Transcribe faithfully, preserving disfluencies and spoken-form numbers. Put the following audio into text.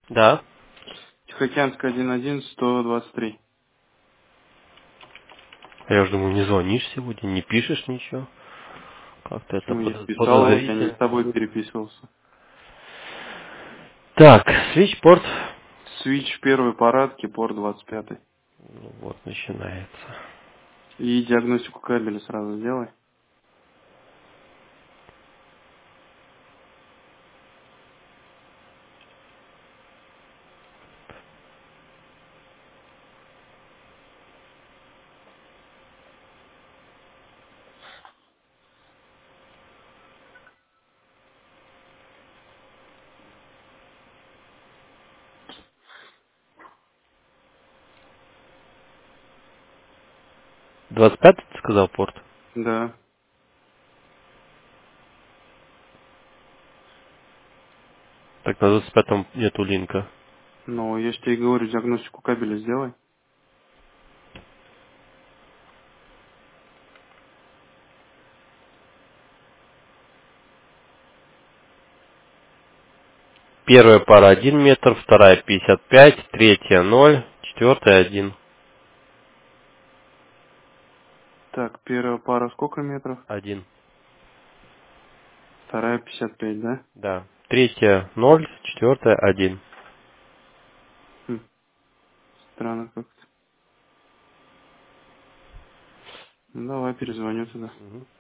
Да. Тихоокеанская один один сто двадцать три. Я уже думаю, не звонишь сегодня, не пишешь ничего. Как-то это Почему я подо- писал, вот я не с подозрительно. тобой переписывался. Так, свитчпорт. Switch первой парадки, порт двадцать пятый. Ну вот, начинается. И диагностику кабеля сразу сделай. двадцать пятый ты сказал порт? Да. Так на двадцать пятом нету линка. Ну, я же тебе говорю, диагностику кабеля сделай. Первая пара один метр, вторая пятьдесят пять, третья ноль, четвертая один. Так, первая пара сколько метров? Один. Вторая пятьдесят пять, да? Да. Третья ноль, четвертая один. Хм, странно как-то. Ну, давай перезвоню туда. Мгм.